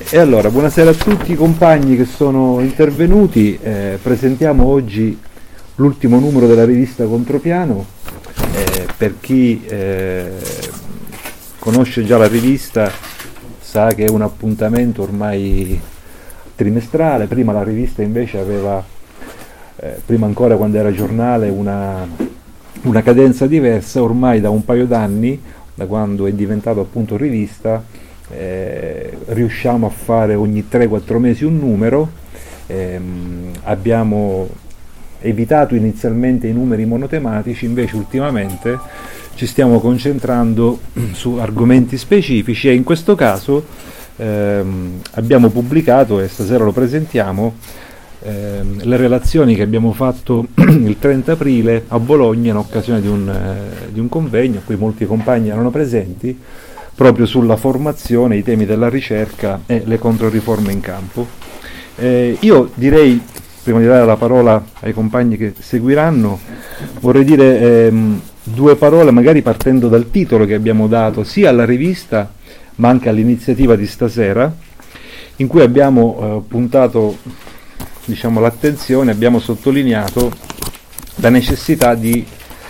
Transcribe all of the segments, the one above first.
E allora, buonasera a tutti i compagni che sono intervenuti. Presentiamo oggi l'ultimo numero della rivista Contropiano. Per chi conosce già la rivista sa che è un appuntamento ormai trimestrale. Prima la rivista invece aveva, prima ancora quando era giornale, una cadenza diversa. Ormai da un paio d'anni, da quando è diventato appunto rivista, riusciamo a fare ogni 3-4 mesi un numero. Abbiamo evitato inizialmente i numeri monotematici, invece ultimamente ci stiamo concentrando su argomenti specifici, e in questo caso abbiamo pubblicato, e stasera lo presentiamo, le relazioni che abbiamo fatto il 30 aprile a Bologna in occasione di un convegno a cui molti compagni erano presenti, proprio sulla formazione, i temi della ricerca e le controriforme in campo. Io direi, prima di dare la parola ai compagni che seguiranno, vorrei dire due parole, magari partendo dal titolo che abbiamo dato sia alla rivista ma anche all'iniziativa di stasera, in cui abbiamo puntato, diciamo, l'attenzione, abbiamo sottolineato la necessità di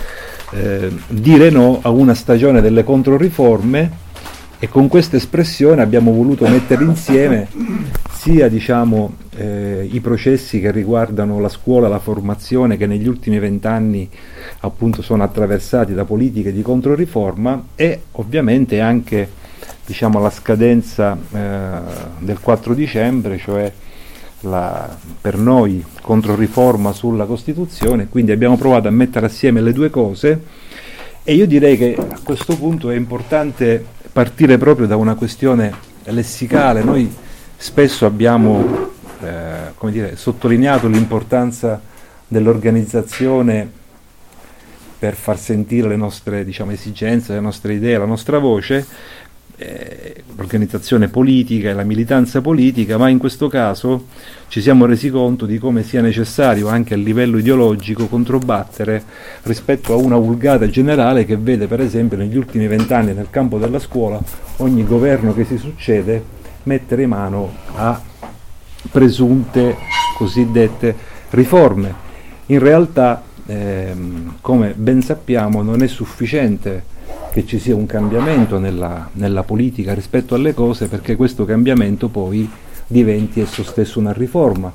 dire no a una stagione delle controriforme, e con questa espressione abbiamo voluto mettere insieme sia, diciamo, i processi che riguardano la scuola, la formazione, che negli ultimi 20 anni appunto sono attraversati da politiche di controriforma, e ovviamente anche, diciamo, la scadenza del 4 dicembre, cioè per noi controriforma sulla Costituzione. Quindi abbiamo provato a mettere assieme le due cose, e io direi che a questo punto è importante partire proprio da una questione lessicale. Noi spesso abbiamo sottolineato l'importanza dell'organizzazione per far sentire le nostre, diciamo, esigenze, le nostre idee, la nostra voce, l'organizzazione politica e la militanza politica, ma in questo caso ci siamo resi conto di come sia necessario anche a livello ideologico controbattere rispetto a una vulgata generale che vede, per esempio, negli ultimi 20 anni nel campo della scuola ogni governo che si succede mettere mano a presunte cosiddette riforme. In realtà, come ben sappiamo, non è sufficiente che ci sia un cambiamento nella politica rispetto alle cose perché questo cambiamento poi diventi esso stesso una riforma.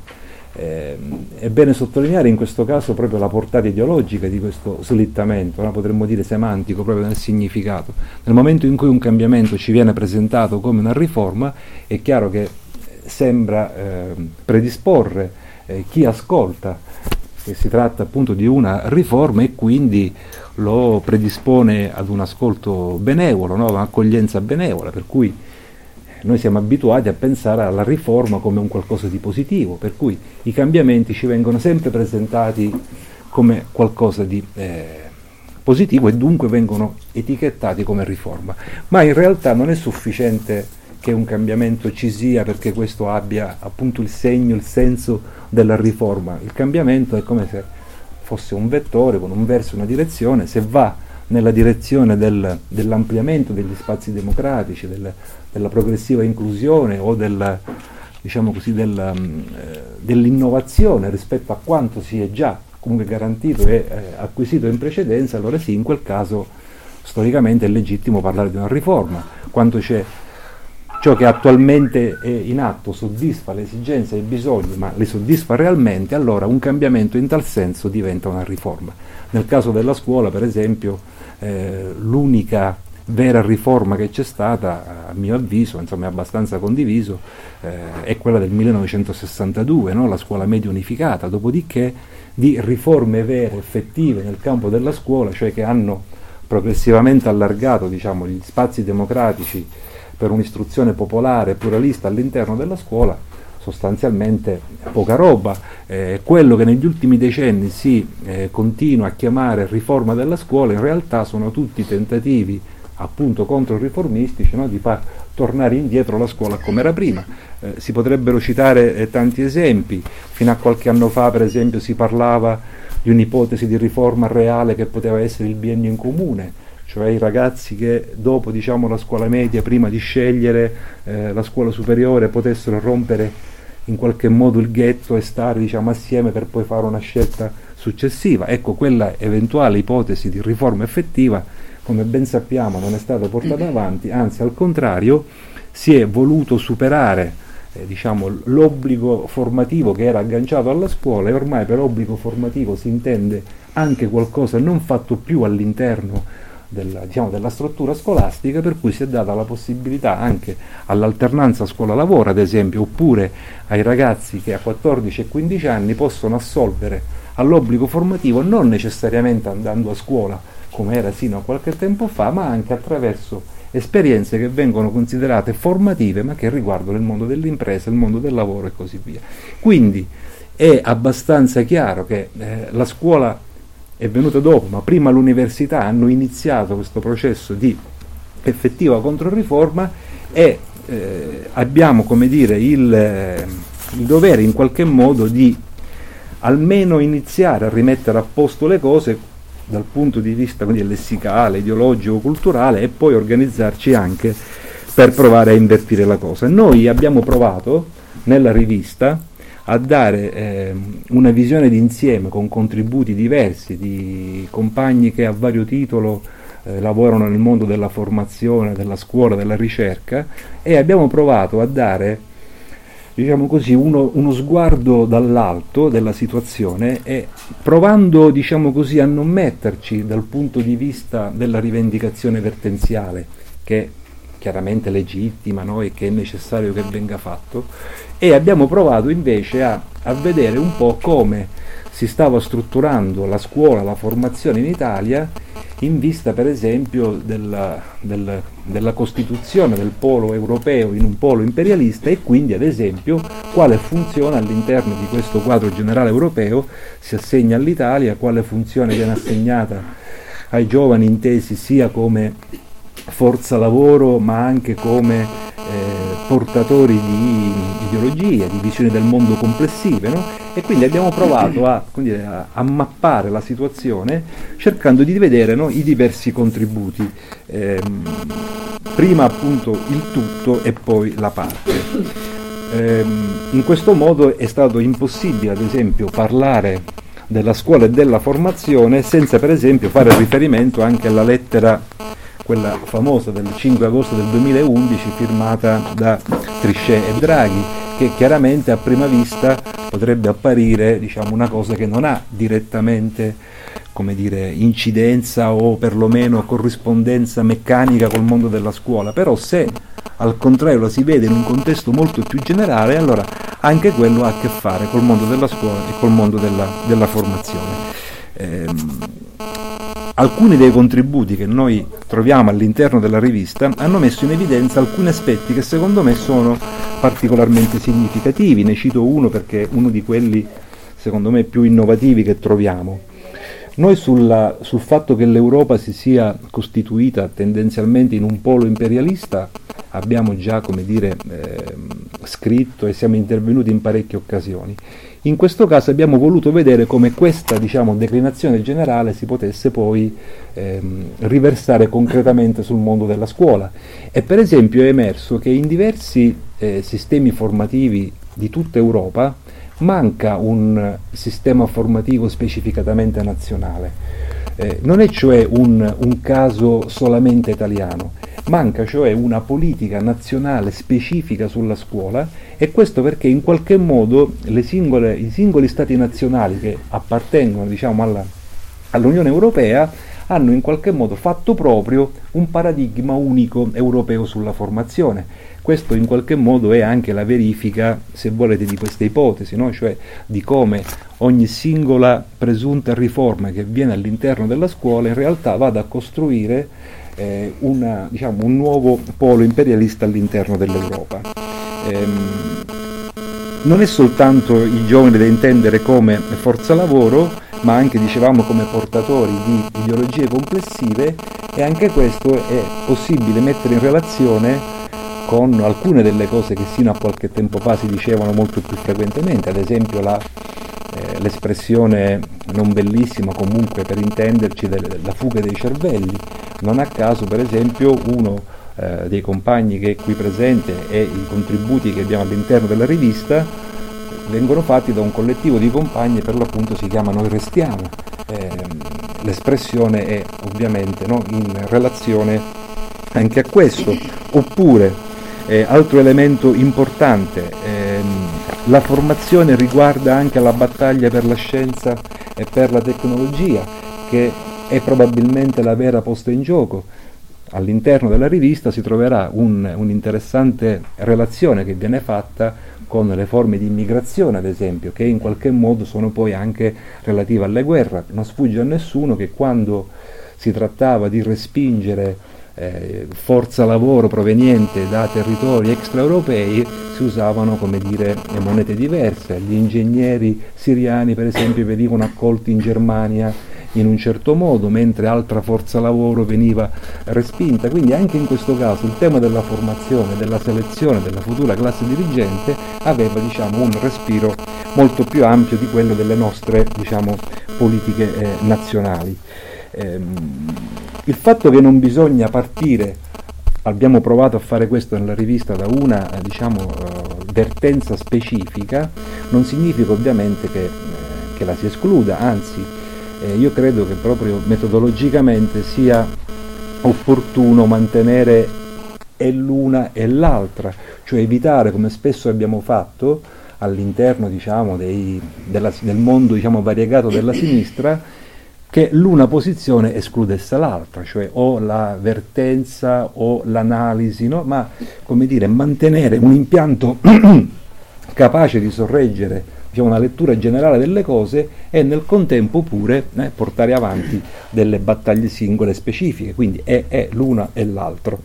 È bene sottolineare in questo caso proprio la portata ideologica di questo slittamento, no? Potremmo dire semantico proprio nel significato. Nel momento in cui un cambiamento ci viene presentato come una riforma, è chiaro che sembra predisporre chi ascolta che si tratta appunto di una riforma, e quindi lo predispone ad un ascolto benevolo, no? Un'accoglienza benevola, per cui noi siamo abituati a pensare alla riforma come un qualcosa di positivo, per cui i cambiamenti ci vengono sempre presentati come qualcosa di positivo e dunque vengono etichettati come riforma. Ma in realtà non è sufficiente che un cambiamento ci sia perché questo abbia appunto il segno, il senso della riforma. Il cambiamento è come se fosse un vettore con un verso e una direzione. Se va nella direzione dell'ampliamento degli spazi democratici, della progressiva inclusione o dell'innovazione rispetto a quanto si è già comunque garantito e acquisito in precedenza, allora sì, in quel caso storicamente è legittimo parlare di una riforma. Quanto ciò che attualmente è in atto soddisfa le esigenze e i bisogni, ma li soddisfa realmente, allora un cambiamento in tal senso diventa una riforma. Nel caso della scuola, per esempio, l'unica vera riforma che c'è stata, a mio avviso, insomma è abbastanza condiviso, è quella del 1962, no? La scuola media unificata. Dopodiché di riforme vere, effettive nel campo della scuola, cioè che hanno progressivamente allargato, diciamo, gli spazi democratici per un'istruzione popolare e pluralista all'interno della scuola, sostanzialmente poca roba. Quello che negli ultimi decenni si continua a chiamare riforma della scuola in realtà sono tutti tentativi appunto controriformistici, no? Di far tornare indietro la scuola come era prima. Si potrebbero citare tanti esempi. Fino a qualche anno fa, per esempio, si parlava di un'ipotesi di riforma reale che poteva essere il biennio in comune, cioè i ragazzi che dopo, diciamo, la scuola media, prima di scegliere la scuola superiore, potessero rompere in qualche modo il ghetto e stare, diciamo, assieme per poi fare una scelta successiva. Ecco, quella eventuale ipotesi di riforma effettiva, come ben sappiamo, non è stata portata avanti, anzi al contrario si è voluto superare diciamo, l'obbligo formativo che era agganciato alla scuola, e ormai per obbligo formativo si intende anche qualcosa non fatto più all'interno della struttura scolastica, per cui si è data la possibilità anche all'alternanza scuola-lavoro, ad esempio, oppure ai ragazzi che a 14 e 15 anni possono assolvere all'obbligo formativo non necessariamente andando a scuola come era sino a qualche tempo fa, ma anche attraverso esperienze che vengono considerate formative ma che riguardano il mondo dell'impresa, il mondo del lavoro e così via. Quindi è abbastanza chiaro che la scuola è venuta dopo, ma prima l'università hanno iniziato questo processo di effettiva controriforma, e abbiamo, come dire, il dovere in qualche modo di almeno iniziare a rimettere a posto le cose dal punto di vista, quindi, lessicale, ideologico, culturale, e poi organizzarci anche per provare a invertire la cosa. Noi abbiamo provato nella rivista a dare una visione d'insieme con contributi diversi di compagni che a vario titolo lavorano nel mondo della formazione, della scuola, della ricerca, e abbiamo provato a dare, diciamo così, uno sguardo dall'alto della situazione, e provando, diciamo così, a non metterci dal punto di vista della rivendicazione vertenziale, che è chiaramente legittima, no? E che è necessario che venga fatto, e abbiamo provato invece a vedere un po' come si stava strutturando la scuola, la formazione in Italia, in vista per esempio della costituzione del polo europeo in un polo imperialista, e quindi ad esempio quale funzione all'interno di questo quadro generale europeo si assegna all'Italia, quale funzione viene assegnata ai giovani intesi sia come forza lavoro ma anche come portatori di ideologie, di visioni del mondo complessive, no? E quindi abbiamo provato a mappare la situazione cercando di vedere, no, i diversi contributi, prima appunto il tutto e poi la parte. In questo modo è stato impossibile, ad esempio, parlare della scuola e della formazione senza per esempio fare riferimento anche alla lettera, quella famosa del 5 agosto del 2011, firmata da Trichet e Draghi, che chiaramente a prima vista potrebbe apparire, diciamo, una cosa che non ha direttamente, come dire, incidenza o perlomeno corrispondenza meccanica col mondo della scuola, però se al contrario la si vede in un contesto molto più generale, allora anche quello ha a che fare col mondo della scuola e col mondo della formazione. Alcuni dei contributi che noi troviamo all'interno della rivista hanno messo in evidenza alcuni aspetti che secondo me sono particolarmente significativi. Ne cito uno perché è uno di quelli secondo me più innovativi che troviamo. Noi sul fatto che l'Europa si sia costituita tendenzialmente in un polo imperialista abbiamo già, come dire, scritto e siamo intervenuti in parecchie occasioni. In questo caso abbiamo voluto vedere come questa, diciamo, declinazione generale si potesse poi riversare concretamente sul mondo della scuola, e per esempio è emerso che in diversi sistemi formativi di tutta Europa manca un sistema formativo specificatamente nazionale. Non è cioè un caso solamente italiano, manca cioè una politica nazionale specifica sulla scuola, e questo perché in qualche modo i singoli stati nazionali che appartengono, diciamo, all'Unione Europea hanno in qualche modo fatto proprio un paradigma unico europeo sulla formazione. Questo in qualche modo è anche la verifica, se volete, di questa ipotesi, no? Cioè di come ogni singola presunta riforma che viene all'interno della scuola in realtà vada a costruire un nuovo polo imperialista all'interno dell'Europa. Non è soltanto i giovani da intendere come forza lavoro, ma anche, dicevamo, come portatori di ideologie complessive, e anche questo è possibile mettere in relazione con alcune delle cose che sino a qualche tempo fa si dicevano molto più frequentemente, ad esempio l'espressione non bellissima, comunque per intenderci, la fuga dei cervelli, Non a caso, per esempio, uno dei compagni che è qui presente e i contributi che abbiamo all'interno della rivista vengono fatti da un collettivo di compagni, per l'appunto si chiama Noi Restiamo. L'espressione è ovviamente, no, in relazione anche a questo. Oppure, altro elemento importante, la formazione riguarda anche la battaglia per la scienza e per la tecnologia, che è probabilmente la vera posta in gioco. All'interno della rivista si troverà un'interessante relazione che viene fatta con le forme di immigrazione, ad esempio, che in qualche modo sono poi anche relative alle guerre. Non sfugge a nessuno che quando si trattava di respingere forza lavoro proveniente da territori extraeuropei si usavano, come dire, monete diverse. Gli ingegneri siriani, per esempio, venivano accolti in Germania in un certo modo, mentre altra forza lavoro veniva respinta. Quindi anche in questo caso il tema della formazione, della selezione della futura classe dirigente aveva, diciamo, un respiro molto più ampio di quello delle nostre, diciamo, politiche nazionali. Il fatto che non bisogna partire, abbiamo provato a fare questo nella rivista, da una vertenza specifica, non significa ovviamente che la si escluda, anzi io credo che proprio metodologicamente sia opportuno mantenere e l'una e l'altra, cioè evitare, come spesso abbiamo fatto all'interno, diciamo, del mondo, diciamo, variegato della sinistra, che l'una posizione escludesse l'altra, cioè o la vertenza o l'analisi, no? Ma, come dire, mantenere un impianto capace di sorreggere, diciamo, una lettura generale delle cose e nel contempo pure portare avanti delle battaglie singole specifiche, quindi è l'una e l'altro.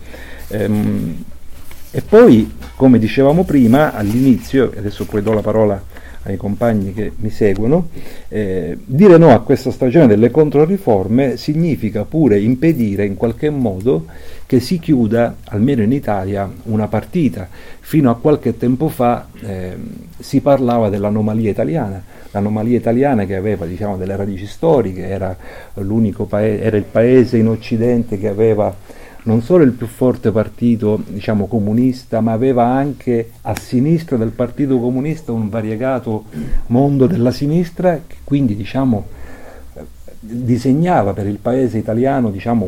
E poi, come dicevamo prima all'inizio, adesso poi do la parola ai compagni che mi seguono, dire no a questa stagione delle controriforme significa pure impedire in qualche modo che si chiuda, almeno in Italia, una partita. Fino a qualche tempo fa si parlava dell'anomalia italiana, l'anomalia italiana che aveva, diciamo, delle radici storiche, era l'unico paese, era il paese in Occidente che aveva non solo il più forte partito, diciamo, comunista, ma aveva anche a sinistra del partito comunista un variegato mondo della sinistra, che quindi, diciamo, disegnava per il paese italiano, diciamo,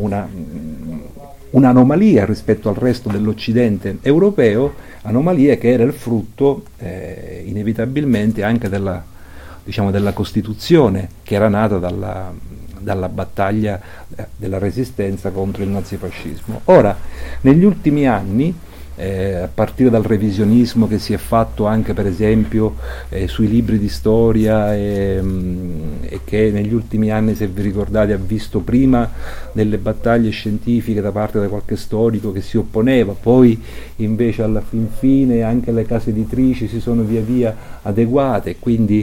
un'anomalia rispetto al resto dell'Occidente europeo, anomalia che era il frutto inevitabilmente anche della, diciamo, della Costituzione, che era nata dalla battaglia della resistenza contro il nazifascismo. Ora, negli ultimi anni, a partire dal revisionismo che si è fatto anche, per esempio, sui libri di storia e che negli ultimi anni, se vi ricordate, ha visto prima delle battaglie scientifiche da parte di qualche storico che si opponeva, poi invece alla fin fine anche le case editrici si sono via via adeguate, quindi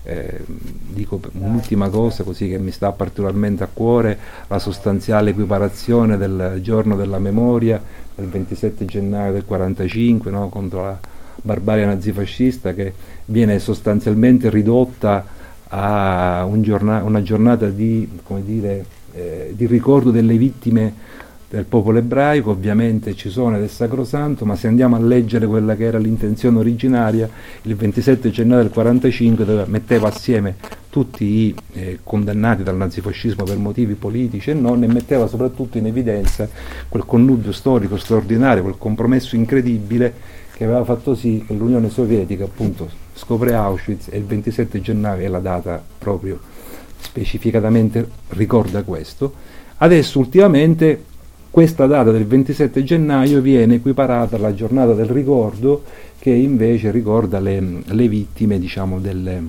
dico un'ultima cosa così che mi sta particolarmente a cuore, la sostanziale equiparazione del giorno della memoria del 27 gennaio del 45, no, contro la barbarie nazifascista, che viene sostanzialmente ridotta a una giornata di, come dire, di ricordo delle vittime del popolo ebraico. Ovviamente ci sono ed è sacrosanto, ma se andiamo a leggere quella che era l'intenzione originaria, il 27 gennaio del 45 metteva assieme tutti i condannati dal nazifascismo per motivi politici e non, e metteva soprattutto in evidenza quel connubio storico straordinario, quel compromesso incredibile che aveva fatto sì che l'Unione Sovietica, appunto, scopre Auschwitz e il 27 gennaio è la data proprio specificatamente ricorda questo. Adesso ultimamente questa data del 27 gennaio viene equiparata alla giornata del ricordo, che invece ricorda le vittime, diciamo,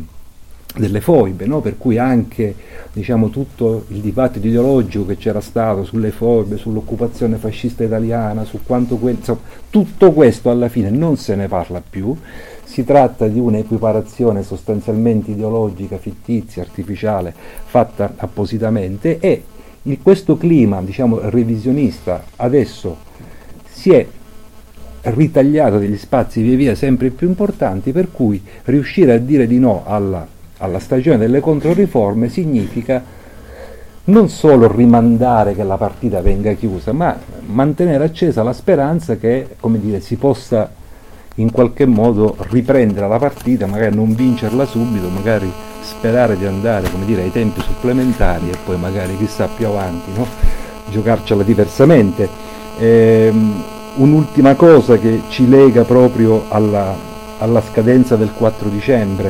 delle foibe, no? Per cui anche, diciamo, tutto il dibattito ideologico che c'era stato sulle foibe, sull'occupazione fascista italiana, su quanto insomma, tutto questo alla fine non se ne parla più. Si tratta di un'equiparazione sostanzialmente ideologica, fittizia, artificiale, fatta appositamente, e in questo clima, diciamo, revisionista adesso si è ritagliato degli spazi via via sempre più importanti, per cui riuscire a dire di no alla stagione delle controriforme significa non solo rimandare che la partita venga chiusa, ma mantenere accesa la speranza che, come dire, si possa in qualche modo riprendere la partita, magari non vincerla subito, magari sperare di andare, come dire, ai tempi supplementari e poi magari chissà più avanti, no? Giocarcela diversamente. Un'ultima cosa che ci lega proprio alla scadenza del 4 dicembre,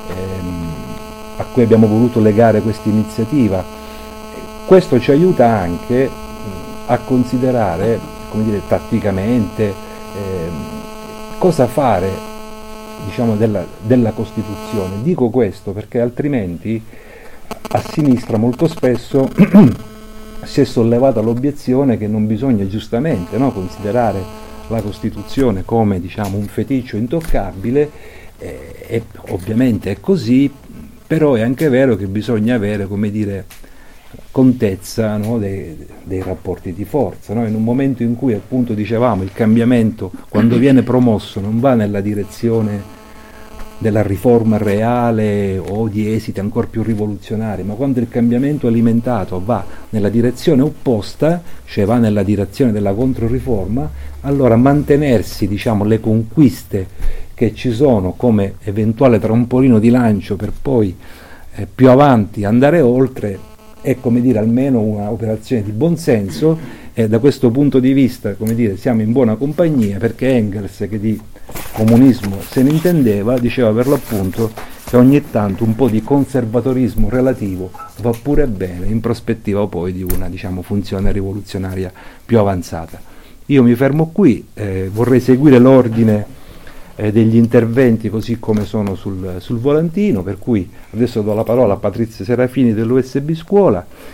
a cui abbiamo voluto legare questa iniziativa. Questo ci aiuta anche a considerare, come dire, tatticamente cosa fare, diciamo, della Costituzione. Dico questo perché altrimenti a sinistra molto spesso si è sollevata l'obiezione che non bisogna giustamente, no, considerare la Costituzione come, diciamo, un feticcio intoccabile, e ovviamente è così, però è anche vero che bisogna avere, come dire, contezza, no, dei rapporti di forza, no? In un momento in cui, appunto, dicevamo, il cambiamento quando viene promosso non va nella direzione della riforma reale o di esiti ancora più rivoluzionari, ma quando il cambiamento alimentato va nella direzione opposta, cioè va nella direzione della controriforma, allora mantenersi, diciamo, le conquiste che ci sono come eventuale trampolino di lancio per poi più avanti andare oltre è, come dire, almeno un'operazione di buonsenso, e da questo punto di vista, come dire, siamo in buona compagnia, perché Engels, che di comunismo se ne intendeva, diceva per l'appunto che ogni tanto un po' di conservatorismo relativo va pure bene in prospettiva poi di una, diciamo, funzione rivoluzionaria più avanzata. Io mi fermo qui, vorrei seguire l'ordine degli interventi così come sono sul volantino, per cui adesso do la parola a Patrizia Serafini dell'USB Scuola